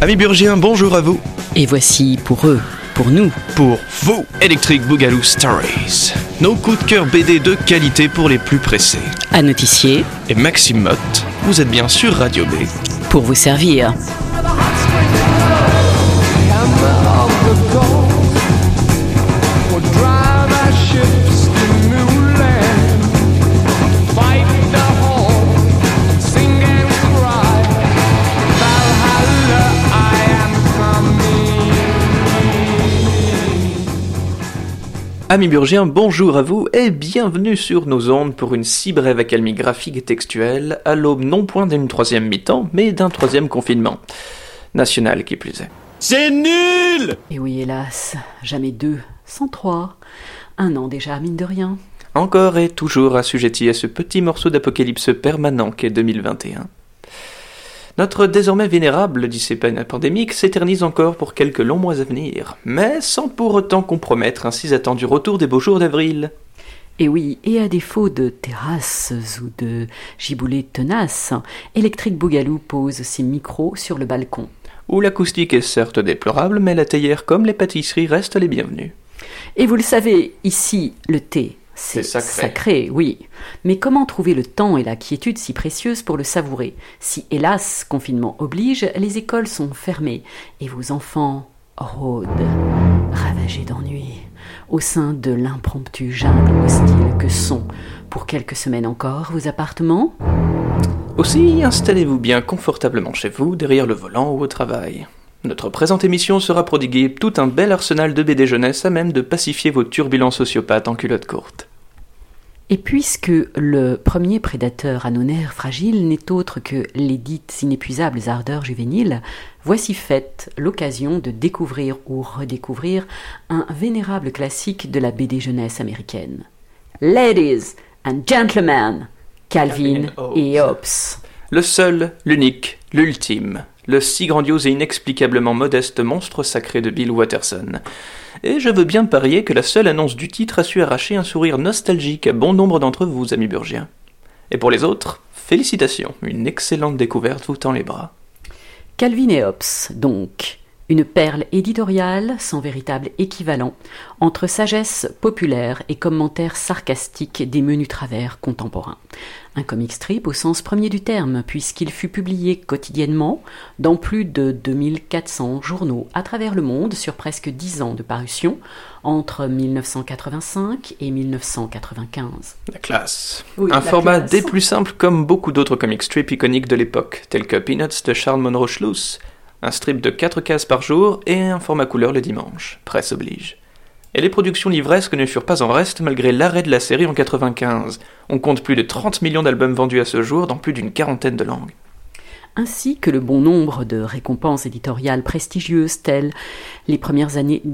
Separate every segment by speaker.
Speaker 1: Amis burgiens, bonjour à vous.
Speaker 2: Et voici pour eux, pour nous,
Speaker 1: Pour vous, Electric Boogaloo Stories. Nos coups de cœur BD de qualité pour les plus pressés.
Speaker 2: à notifier,
Speaker 1: Et Maxime Motte, vous êtes bien sur Radio B.
Speaker 2: pour vous servir.
Speaker 1: Amis burgiens, bonjour à vous et bienvenue sur nos ondes pour une si brève accalmie graphique et textuelle à l'aube non point d'une troisième mi-temps, mais d'un troisième confinement. National qui plus est.
Speaker 3: C'est nul!
Speaker 2: Et oui, hélas, jamais 2, sans 3. 1 an déjà, mine de rien.
Speaker 1: Encore et toujours assujetti à ce petit morceau d'apocalypse permanent qu'est 2021. Notre désormais vénérable discipline pandémique s'éternise encore pour quelques longs mois à venir, mais sans pour autant compromettre un si attendu retour des beaux jours d'avril.
Speaker 2: Et oui, et à défaut de terrasses ou de giboulées tenaces, Electric Boogaloo pose ses micros sur le balcon.
Speaker 1: Où l'acoustique est certes déplorable, mais la théière comme les pâtisseries restent les bienvenues.
Speaker 2: Et vous le savez, ici, le thé, c'est
Speaker 1: C'est sacré.
Speaker 2: sacré, oui. Mais comment trouver le temps et la quiétude si précieuses pour le savourer, si, hélas, confinement oblige, les écoles sont fermées et vos enfants rôdent, ravagés d'ennui, au sein de l'impromptue jungle hostile que sont, pour quelques semaines encore, vos appartements?
Speaker 1: Aussi, installez-vous bien confortablement chez vous, derrière le volant ou au travail. Notre présente émission sera prodiguée tout un bel arsenal de BD jeunesse à même de pacifier vos turbulents sociopathes en culotte courte.
Speaker 2: Et puisque le premier prédateur à nos nerfs fragiles n'est autre que les dites inépuisables ardeurs juvéniles, voici faite l'occasion de découvrir ou redécouvrir un vénérable classique de la BD jeunesse américaine. Ladies and Gentlemen, Calvin et Hobbes.
Speaker 1: Le seul, l'unique, l'ultime, le si grandiose et inexplicablement modeste monstre sacré de Bill Watterson. Et je veux bien parier que la seule annonce du titre a su arracher un sourire nostalgique à bon nombre d'entre vous, amis burgiens. Et pour les autres, félicitations, une excellente découverte vous tend les bras.
Speaker 2: Calvin et Hobbes, donc, une perle éditoriale sans véritable équivalent entre sagesse populaire et commentaires sarcastiques des menus travers contemporains. Un comic strip au sens premier du terme, puisqu'il fut publié quotidiennement dans plus de 2400 journaux à travers le monde sur presque 10 ans de parution, entre 1985 et 1995.
Speaker 1: La classe.
Speaker 2: Oui,
Speaker 1: Un
Speaker 2: la
Speaker 1: format
Speaker 2: classe.
Speaker 1: des plus simples comme beaucoup d'autres comic strips iconiques de l'époque, tels que Peanuts de Charles Monroe Schluss, un strip de 4 cases par jour et un format couleur le dimanche, presse oblige. Et les productions livresques ne furent pas en reste malgré l'arrêt de la série en 95. On compte plus de 30 millions d'albums vendus à ce jour dans plus d'une quarantaine de langues.
Speaker 2: Ainsi que le bon nombre de récompenses éditoriales prestigieuses telles dès les premières années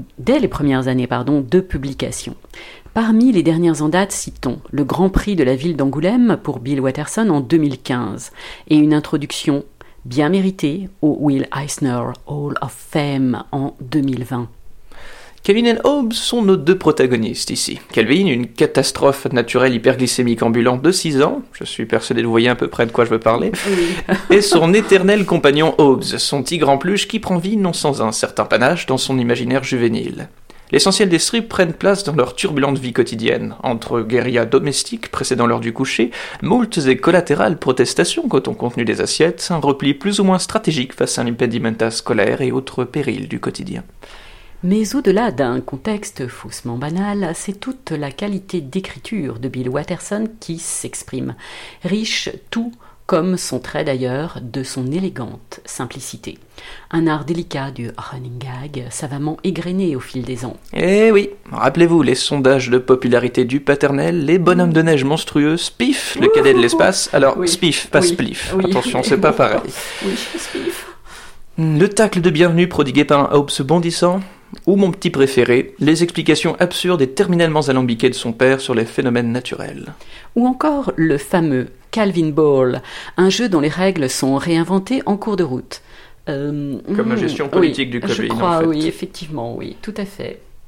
Speaker 2: de publication. Parmi les dernières en date, citons le Grand Prix de la ville d'Angoulême pour Bill Watterson en 2015 et une introduction bien méritée au Will Eisner Hall of Fame en 2020.
Speaker 1: Calvin et Hobbes sont nos deux protagonistes ici. Calvin, une catastrophe naturelle hyperglycémique ambulante de 6 ans, je suis persuadé que vous voyez à peu près de quoi je veux parler, et son éternel compagnon Hobbes, son tigre en peluche qui prend vie non sans un certain panache dans son imaginaire juvénile. L'essentiel des strips prennent place dans leur turbulente vie quotidienne, entre guérilla domestiques précédant l'heure du coucher, moultes et collatérales protestations quant au contenu des assiettes, un repli plus ou moins stratégique face à l'impedimenta scolaire et autres périls du quotidien.
Speaker 2: Mais au-delà d'un contexte faussement banal, c'est toute la qualité d'écriture de Bill Watterson qui s'exprime, riche tout comme son trait d'ailleurs de son élégante simplicité. Un art délicat du running gag, savamment égrené au fil des ans.
Speaker 1: Eh oui, rappelez-vous les sondages de popularité du paternel, les bonhommes de neige monstrueux, Spiff, le cadet de l'espace, alors
Speaker 2: Oui.
Speaker 1: Spiff, pas
Speaker 2: Oui.
Speaker 1: Spliff,
Speaker 2: Oui.
Speaker 1: attention, c'est pas pareil.
Speaker 2: Oui, Spiff.
Speaker 1: Le tacle de bienvenue prodigué par un Hobbes bondissant, ou mon petit préféré, les explications absurdes et terminalement alambiquées de son père sur les phénomènes naturels.
Speaker 2: Ou encore le fameux Calvin Ball, un jeu dont les règles sont réinventées en cours de route.
Speaker 1: Comme la gestion politique du Covid,
Speaker 2: je crois,
Speaker 1: en fait.
Speaker 2: oui, effectivement, oui, tout à fait.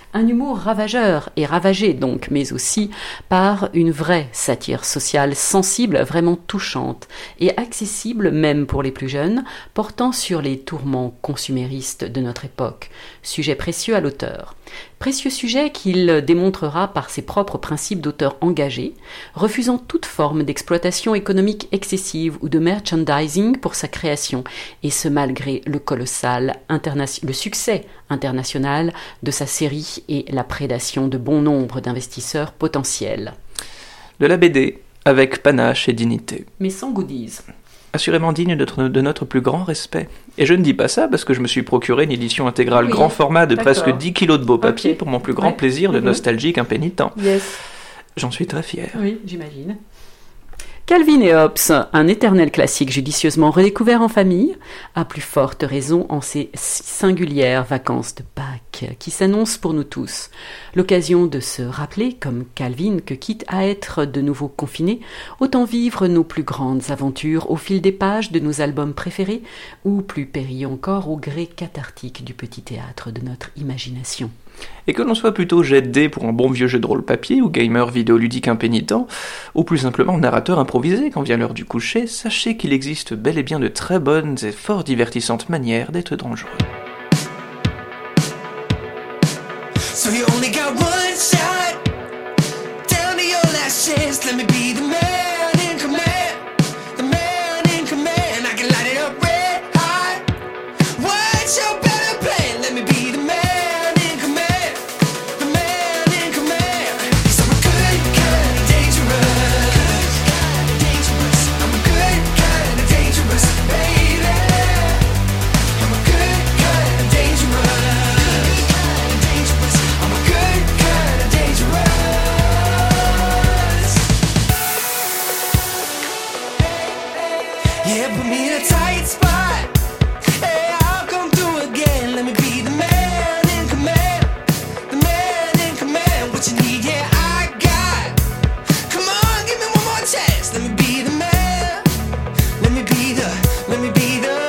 Speaker 2: Un humour ravageur et ravagé donc, mais aussi par une vraie satire sociale sensible, vraiment touchante et accessible même pour les plus jeunes, portant sur les tourments consuméristes de notre époque. Sujet précieux à l'auteur. Précieux sujet qu'il démontrera par ses propres principes d'auteur engagé, refusant toute forme d'exploitation économique excessive ou de merchandising pour sa création, et ce malgré le le succès international de sa série et la prédation de bon nombre d'investisseurs potentiels.
Speaker 1: De la BD, avec panache et dignité.
Speaker 2: Mais sans goodies.
Speaker 1: Assurément digne de notre plus grand respect. Et je ne dis pas ça parce que je me suis procuré une édition intégrale grand format de presque 10 kilos de beau papier pour mon plus grand plaisir de nostalgique impénitent.
Speaker 2: Yes.
Speaker 1: J'en suis très fier.
Speaker 2: Oui, j'imagine. Calvin et Hobbes, un éternel classique judicieusement redécouvert en famille, à plus forte raison en ces singulières vacances de Pâques qui s'annoncent pour nous tous. L'occasion de se rappeler, comme Calvin, que quitte à être de nouveau confinés, autant vivre nos plus grandes aventures au fil des pages de nos albums préférés, ou plus périr encore au gré cathartique du petit théâtre de notre imagination.
Speaker 1: Et que l'on soit plutôt jet de dés pour un bon vieux jeu de rôle papier, ou gamer vidéoludique impénitent, ou plus simplement narrateur improvisé quand vient l'heure du coucher, sachez qu'il existe bel et bien de très bonnes et fort divertissantes manières d'être dangereux. So you only got one shot. Down to your last chance. Let me be the man in command. The man in command. I can light it up red hot. What's your better plan? Let me be the man in command. The man in command. 'Cause I'm a good kind of dangerous. I'm a good kind of dangerous, baby. I'm a good kind of dangerous. I'm a good kind of dangerous. Yeah, put me in a tight spot. Hey, I'll come through again. Let me be the man in command. The man in command. What you need, yeah, I got. Come on, give me one more chance. Let me be the man. Let me be the. Let me be the.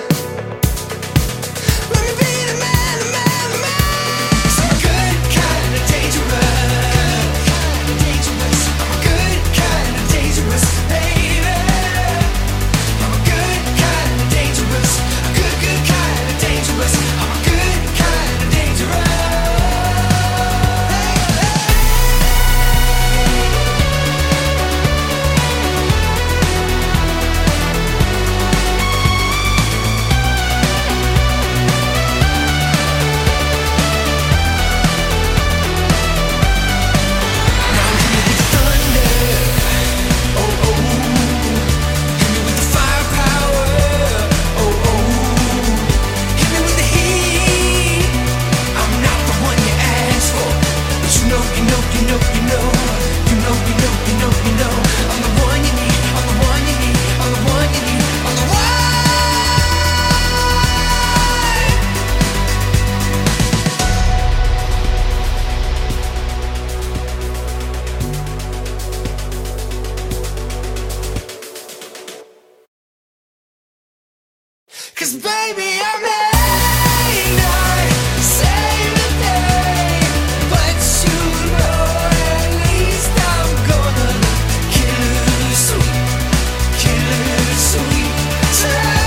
Speaker 1: Let me be the man, the man, the man. 'Cause I'm a good kind of dangerous. I'm a good kind of dangerous, baby. I'm a good kind of dangerous. A good kind of dangerous. I'm a good kind of dangerous. Cause baby, I may not save the day, but you know at least I'm gonna kill it sweet tonight.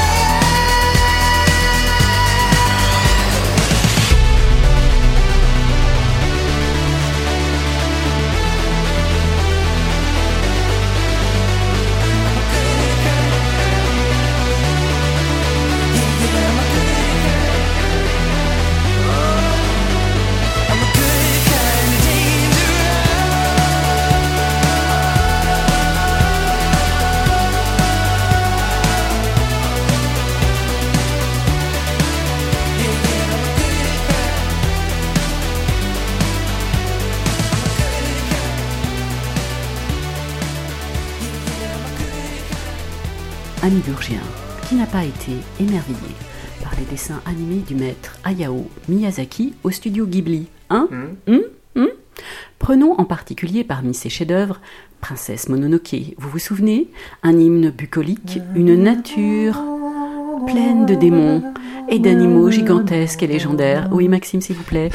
Speaker 2: Ami Burgien, qui n'a pas été émerveillé par les dessins animés du maître Hayao Miyazaki au studio Ghibli, hein? Prenons en particulier parmi ses chefs-d'œuvre Princesse Mononoke, vous vous souvenez? Un hymne bucolique, une nature pleine de démons et d'animaux gigantesques et légendaires. Oui, Maxime, s'il vous plaît.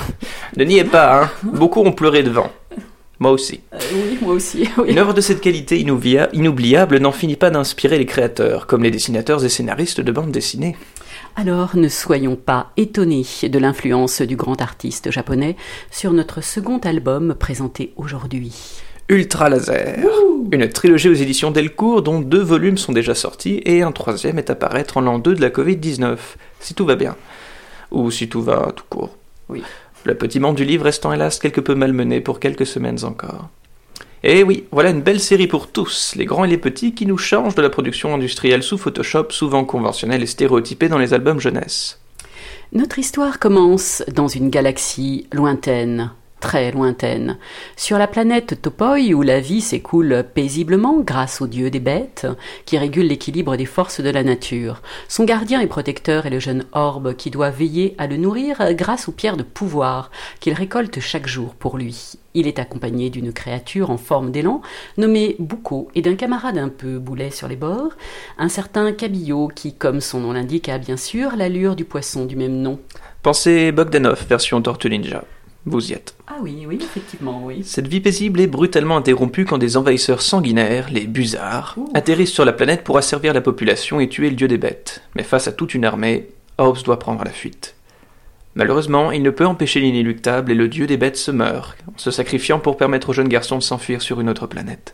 Speaker 1: Ne niez pas, hein. Beaucoup ont pleuré devant. Moi aussi.
Speaker 2: Oui, moi aussi. Oui.
Speaker 1: Une œuvre de cette qualité inoubliable n'en finit pas d'inspirer les créateurs, comme les dessinateurs et scénaristes de bande dessinée.
Speaker 2: Alors ne soyons pas étonnés de l'influence du grand artiste japonais sur notre second album présenté aujourd'hui.
Speaker 1: Ultra Laser, une trilogie aux éditions Delcourt dont 2 volumes sont déjà sortis et un 3e est à paraître en l'an 2 de la Covid-19, si tout va bien. Ou si tout va tout court.
Speaker 2: Oui.
Speaker 1: Le petit monde du livre restant hélas quelque peu malmené pour quelques semaines encore. Et oui, voilà une belle série pour tous, les grands et les petits, qui nous changent de la production industrielle sous Photoshop, souvent conventionnelle et stéréotypée dans les albums jeunesse.
Speaker 2: Notre histoire commence dans une galaxie lointaine, très lointaine, sur la planète Topoi où la vie s'écoule paisiblement grâce au dieu des bêtes qui régule l'équilibre des forces de la nature. Son gardien et protecteur est le jeune Orbe qui doit veiller à le nourrir grâce aux pierres de pouvoir qu'il récolte chaque jour pour lui. Il est accompagné d'une créature en forme d'élan nommée Buko et d'un camarade un peu boulet sur les bords, un certain Cabillaud qui, comme son nom l'indique, a bien sûr l'allure du poisson du même nom.
Speaker 1: Pensez Bogdanov, version Tortue Ninja. Vous y êtes.
Speaker 2: Ah oui, effectivement, oui.
Speaker 1: Cette vie paisible est brutalement interrompue quand des envahisseurs sanguinaires, les Busards, atterrissent sur la planète pour asservir la population et tuer le dieu des bêtes. Mais face à toute une armée, Orbs doit prendre la fuite. Malheureusement, il ne peut empêcher l'inéluctable et le dieu des bêtes se meurt, en se sacrifiant pour permettre au jeune garçon de s'enfuir sur une autre planète.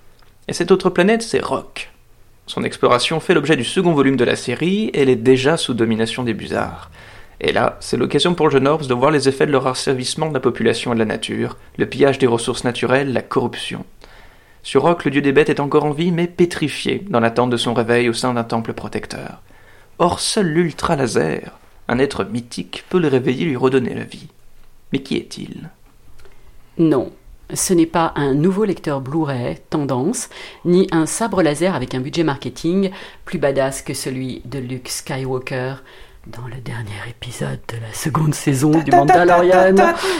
Speaker 1: Et cette autre planète, c'est Rock. Son exploration fait l'objet du second volume de la série, et elle est déjà sous domination des Busards. Et là, c'est l'occasion pour le jeune Orbs de voir les effets de leur asservissement de la population et de la nature, le pillage des ressources naturelles, la corruption. Sur Rock, le dieu des bêtes est encore en vie, mais pétrifié, dans l'attente de son réveil au sein d'un temple protecteur. Or, seul l'Ultra Laser, un être mythique, peut le réveiller et lui redonner la vie. Mais qui est-il ?
Speaker 2: Non, ce n'est pas un nouveau lecteur Blu-ray, tendance, ni un sabre laser avec un budget marketing plus badass que celui de Luke Skywalker dans le dernier épisode de la seconde saison du Mandalorian.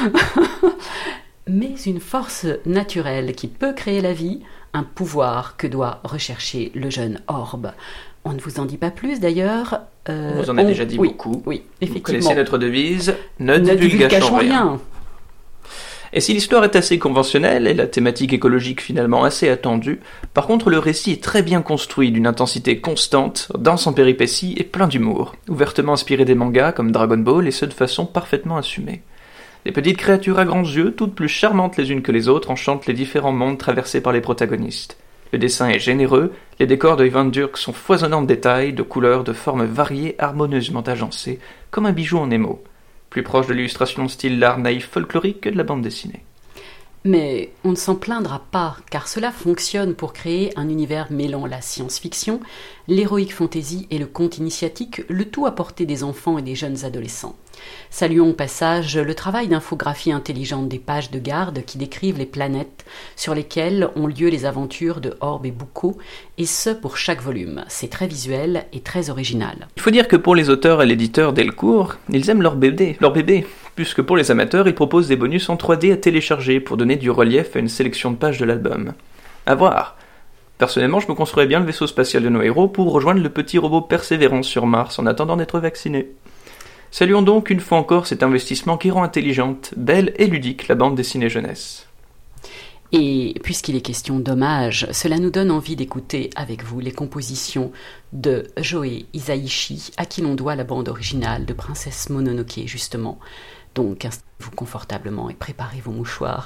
Speaker 2: Mais une force naturelle qui peut créer la vie, un pouvoir que doit rechercher le jeune Orbe. On ne vous en dit pas plus d'ailleurs.
Speaker 1: On vous en a déjà dit beaucoup.
Speaker 2: Oui, effectivement.
Speaker 1: Vous connaissez notre devise, ne divulgâchons rien. Et si l'histoire est assez conventionnelle et la thématique écologique finalement assez attendue, par contre le récit est très bien construit, d'une intensité constante, dense en péripéties et plein d'humour, ouvertement inspiré des mangas comme Dragon Ball et ce de façon parfaitement assumée. Les petites créatures à grands yeux, toutes plus charmantes les unes que les autres, enchantent les différents mondes traversés par les protagonistes. Le dessin est généreux, les décors de Ivan Durk sont foisonnants de détails, de couleurs, de formes variées, harmonieusement agencées, comme un bijou en émaux. Plus proche de l'illustration de style l'art naïf folklorique que de la bande dessinée.
Speaker 2: Mais on ne s'en plaindra pas, car cela fonctionne pour créer un univers mêlant la science-fiction, l'héroïque fantasy et le conte initiatique, le tout à portée des enfants et des jeunes adolescents. Saluons au passage le travail d'infographie intelligente des pages de garde qui décrivent les planètes sur lesquelles ont lieu les aventures de Orbe et Buko, et ce pour chaque volume. C'est très visuel et très original.
Speaker 1: Il faut dire que pour les auteurs et l'éditeur Delcourt, ils aiment leur bébé, puisque pour les amateurs, ils proposent des bonus en 3D à télécharger pour donner du relief à une sélection de pages de l'album. À voir. Personnellement, je me construirais bien le vaisseau spatial de nos héros pour rejoindre le petit robot Persévérance sur Mars en attendant d'être vacciné. Saluons donc une fois encore cet investissement qui rend intelligente, belle et ludique la bande dessinée jeunesse.
Speaker 2: Et puisqu'il est question d'hommage, cela nous donne envie d'écouter avec vous les compositions de Joe Hisaishi, à qui l'on doit la bande originale de Princesse Mononoke justement. Donc installez-vous confortablement et préparez vos mouchoirs.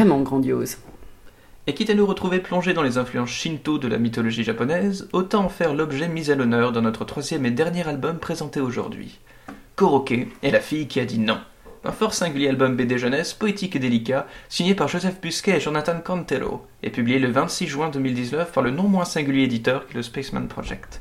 Speaker 2: vraiment grandiose.
Speaker 1: Et quitte à nous retrouver plongés dans les influences shinto de la mythologie japonaise, autant en faire l'objet mis à l'honneur dans notre 3e et dernier album présenté aujourd'hui. Koroke est la fille qui a dit non. Un fort singulier album BD jeunesse, poétique et délicat, signé par Joseph Busquet et Jonathan Cantero, et publié le 26 juin 2019 par le non moins singulier éditeur qui est le Spaceman Project.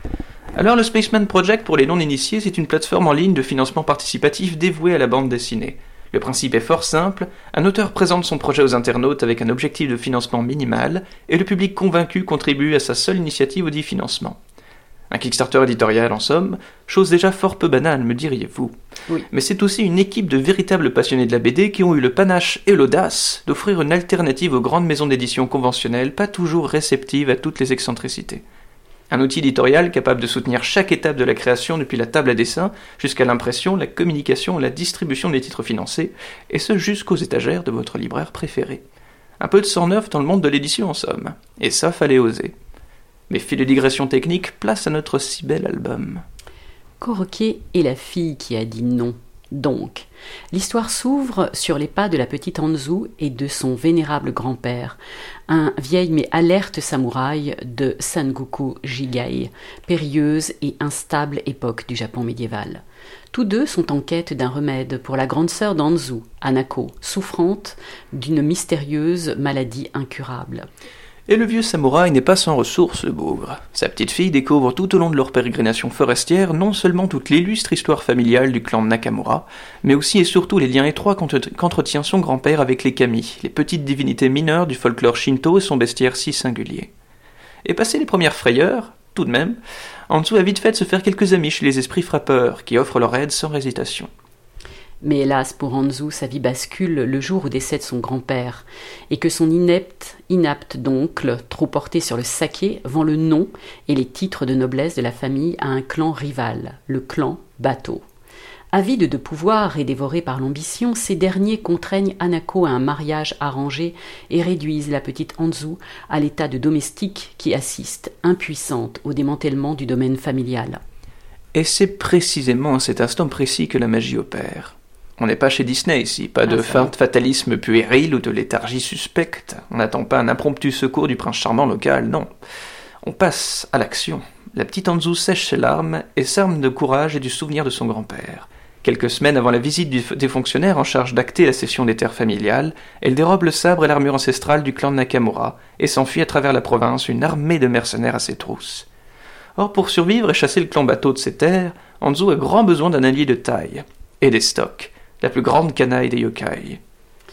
Speaker 1: Alors le Spaceman Project, pour les non-initiés, c'est une plateforme en ligne de financement participatif dévouée à la bande dessinée. Le principe est fort simple, un auteur présente son projet aux internautes avec un objectif de financement minimal, et le public convaincu contribue à sa seule initiative au dit financement. Un Kickstarter éditorial, en somme, chose déjà fort peu banale, me diriez-vous.
Speaker 2: Oui.
Speaker 1: Mais c'est aussi une équipe de véritables passionnés de la BD qui ont eu le panache et l'audace d'offrir une alternative aux grandes maisons d'édition conventionnelles, pas toujours réceptives à toutes les excentricités. Un outil éditorial capable de soutenir chaque étape de la création depuis la table à dessin jusqu'à l'impression, la communication, la distribution des titres financés, et ce jusqu'aux étagères de votre libraire préféré. Un peu de sang neuf dans le monde de l'édition en somme, et ça fallait oser. Mais fil de digression technique, place à notre si bel album.
Speaker 2: Koroke est la fille qui a dit non. Donc, l'histoire s'ouvre sur les pas de la petite Anzu et de son vénérable grand-père, un vieil mais alerte samouraï de Sengoku Jigai, périlleuse et instable époque du Japon médiéval. Tous deux sont en quête d'un remède pour la grande sœur d'Anzu, Hanako, souffrante d'une mystérieuse maladie incurable.
Speaker 1: Et le vieux samouraï n'est pas sans ressources, le bougre. Sa petite fille découvre tout au long de leur pérégrination forestière non seulement toute l'illustre histoire familiale du clan Nakamura, mais aussi et surtout les liens étroits qu'entretient son grand-père avec les kami, les petites divinités mineures du folklore shinto et son bestiaire si singulier. Et passé les premières frayeurs, tout de même, Anzu a vite fait de se faire quelques amis chez les esprits frappeurs, qui offrent leur aide sans hésitation.
Speaker 2: Mais hélas pour Anzu, sa vie bascule le jour où décède son grand-père, et que son inapte oncle, trop porté sur le saké, vend le nom et les titres de noblesse de la famille à un clan rival, le clan Bato. Avides de pouvoir et dévorés par l'ambition, ces derniers contraignent Hanako à un mariage arrangé et réduisent la petite Anzu à l'état de domestique qui assiste, impuissante, au démantèlement du domaine familial.
Speaker 1: Et c'est précisément à cet instant précis que la magie opère. On n'est pas chez Disney ici, pas de fatalisme puéril ou de léthargie suspecte. On n'attend pas un impromptu secours du prince charmant local, non. On passe à l'action. La petite Anzu sèche ses larmes et s'arme de courage et du souvenir de son grand-père. Quelques semaines avant la visite des fonctionnaires en charge d'acter la cession des terres familiales, elle dérobe le sabre et l'armure ancestrale du clan Nakamura et s'enfuit à travers la province, une armée de mercenaires à ses trousses. Or, pour survivre et chasser le clan Bato de ses terres, Anzu a grand besoin d'un allié de taille et des stocks. La plus grande canaille des yokai.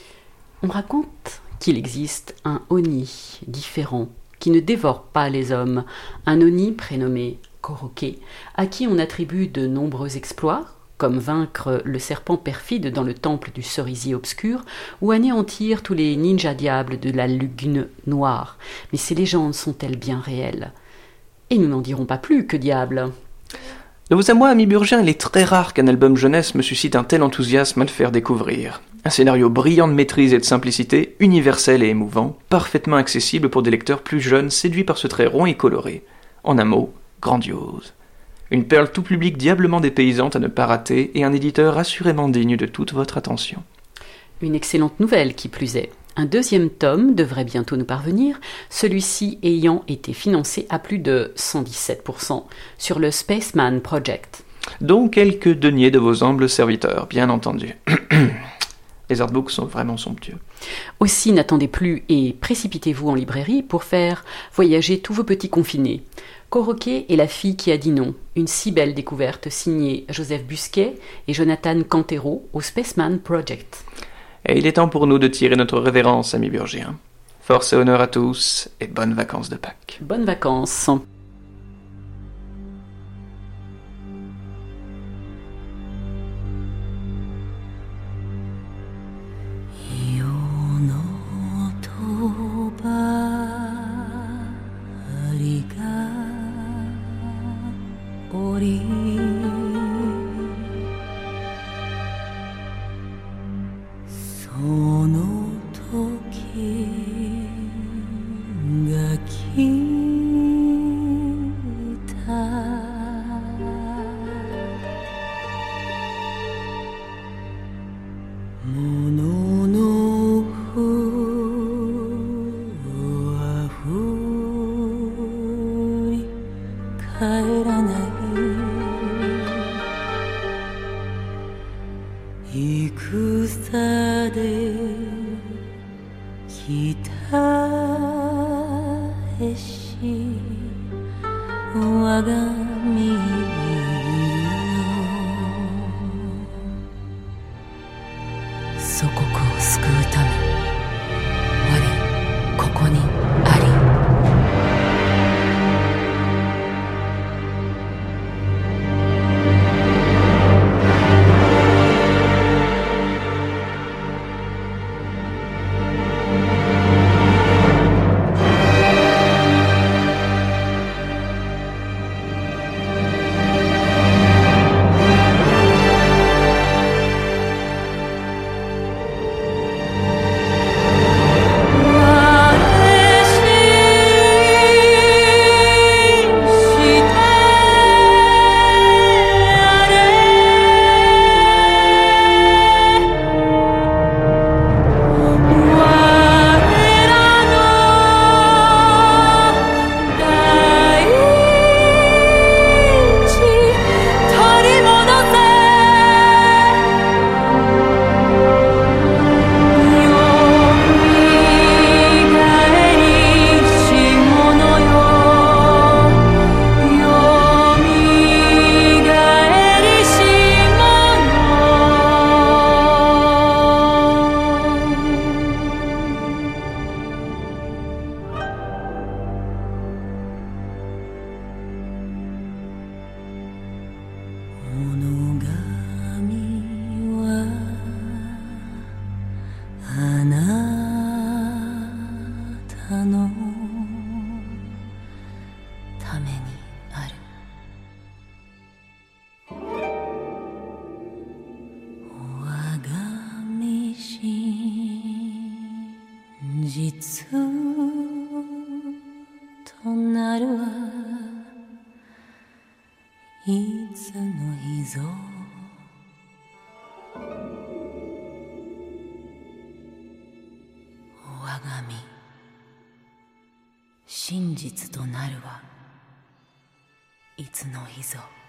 Speaker 2: On raconte qu'il existe un Oni différent, qui ne dévore pas les hommes, un Oni prénommé Koroke, à qui on attribue de nombreux exploits, comme vaincre le serpent perfide dans le temple du cerisier obscur, ou anéantir tous les ninjas diables de la lagune noire. Mais ces légendes sont-elles bien réelles? Et nous n'en dirons pas plus, que diable!
Speaker 1: De vous à moi, ami Burgien, il est très rare qu'un album jeunesse me suscite un tel enthousiasme à le faire découvrir. Un scénario brillant de maîtrise et de simplicité, universel et émouvant, parfaitement accessible pour des lecteurs plus jeunes séduits par ce trait rond et coloré. En un mot, grandiose. Une perle tout public diablement dépaysante à ne pas rater et un éditeur assurément digne de toute votre attention.
Speaker 2: Une excellente nouvelle qui plus est. Un deuxième tome devrait bientôt nous parvenir, celui-ci ayant été financé à plus de 117% sur le Spaceman Project.
Speaker 1: Donc quelques deniers de vos humbles serviteurs, bien entendu. Les artbooks sont vraiment somptueux.
Speaker 2: Aussi, n'attendez plus et précipitez-vous en librairie pour faire voyager tous vos petits confinés. Koroke est la fille qui a dit non, une si belle découverte signée Joseph Busquet et Jonathan Cantero au Spaceman Project.
Speaker 1: Et il est temps pour nous de tirer notre révérence, ami Burgien. Force et honneur à tous, et bonnes vacances de Pâques.
Speaker 2: Bonnes vacances.
Speaker 4: Mono no 帰らない戦で来たへし我が身よ祖国を救うため我ここにあり実となるはいつの日ぞ我が身真実となるはいつの日ぞ